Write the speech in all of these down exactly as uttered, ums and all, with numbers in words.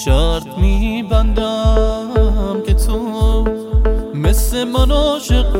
شرط میبندم که تو مثل من عاشق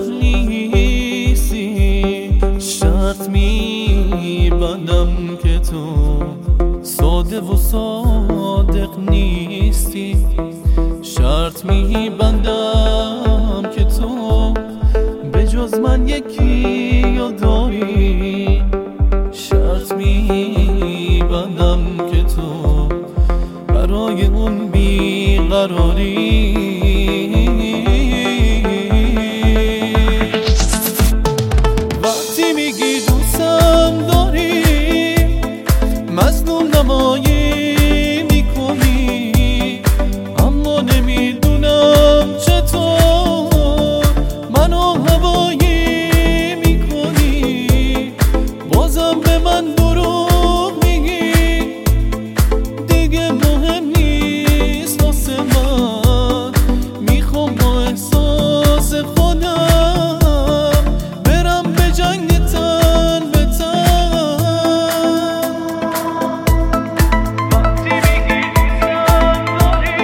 نیستی، شرط میبندم که تو ساده و صادق نیستی، شرط میبندم که تو به جز من یکی داری، شرط میبندم که تو برای اون بیقراری وقتی میگی دوستم داری مظلوم نمایی میکنی، اما نمیدونم چطور منو هوایی میکنی، بازم به من دروغ میگی، دیگه مهم نیست واسه من، میخوام با احساس خودم برم به جنگ تن به تن. وقتی میگی دوستم داری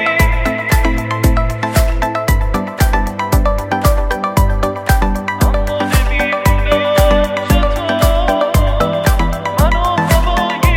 اما نمیدونم چطور منو هوایی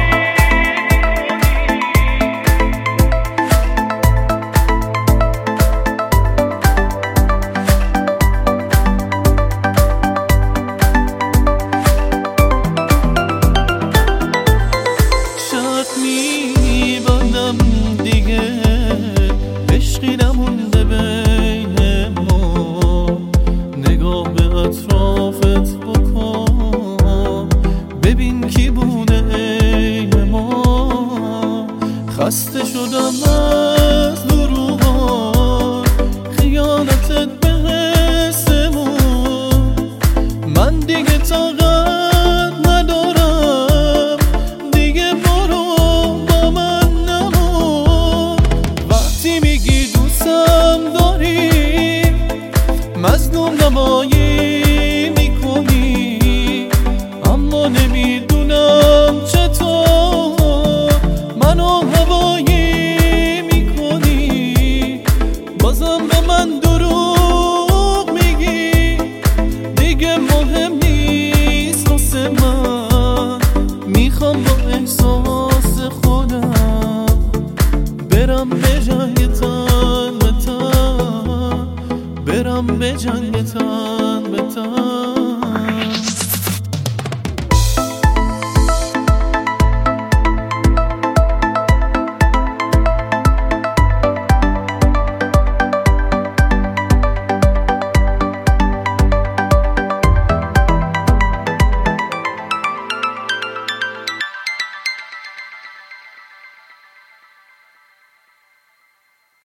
شرط میبندم دیگه عشقی نمونده بین ما، نگاه به اطرافت بکن ببین کی بوده عین ما، خسته شدم از دروغات خیانتت به حسمون، من دیگه طاقت ندارم دیگه برو با من نمون. وقتی میگی دوستم داری مظلوم نمایی میکنی، اما نمیدونم چطور منو هوایی میکنی، بازم به من دروغ میگی، دیگه مهم نیست واسه من، میخوام با احساس خودم برم به جنگ تن به تن، برم به جنگ تن به تن.